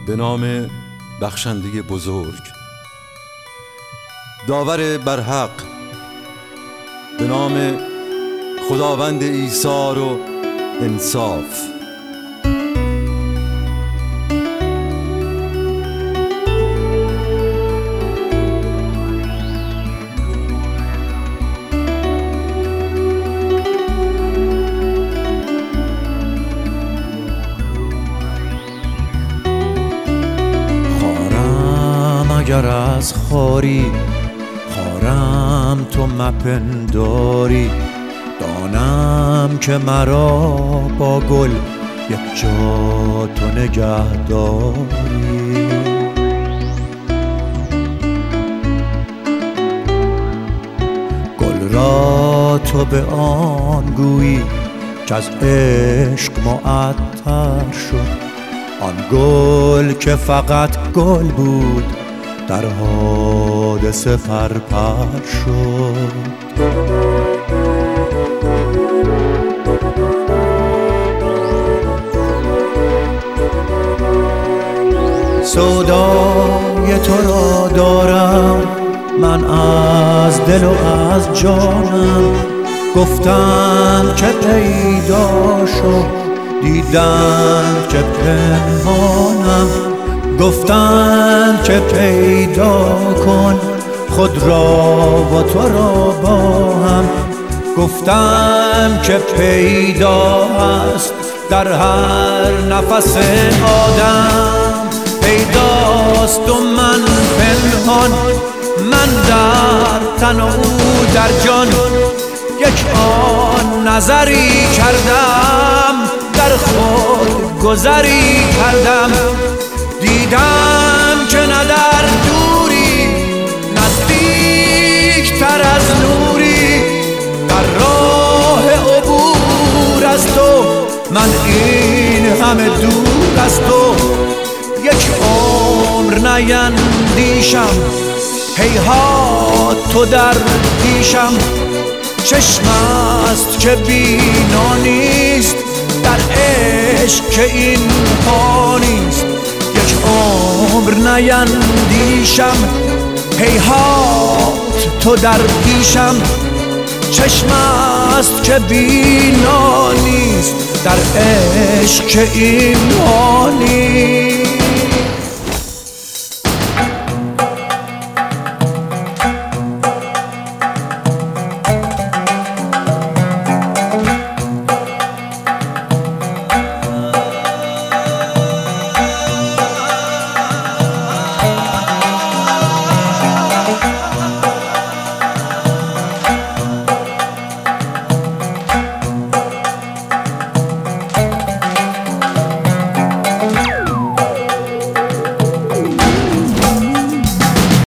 به نام بخشنده بزرگ، داور برحق، به نام خداوند ایثار و انصاف. اگر از خاری خارم تو مپنداری، دانم که مرا با گل یک جا تو نگه داری. گل را تو به آن گویی که از عشق معطر شد، آن گل که فقط گل بود در حادثه پرپر شد. سودای تو را دارم من از دل و از جانم، گفتم که پیدا شو دیدم که پنهانم، گفتم که پیدا کن خود را و تو را با هم، گفتم که پیدا است در هر نفس آدم. پیداست و من پنهان، من در تن و او در جان، یک آن نظری کردم در خود گذری کردم. دیدم که نه در دوری نزدیک تر از نوری، در راه عبور از تو من این همه دور از تو. یک عمر نیندیشم هیهات تو در پیشم، چشم است که بینا نیست در عشق که این پا نیست. یک عمر نیندیشم هیهات تو در پیشم، چشم است که بینا نیست در عشق که این پا نیست.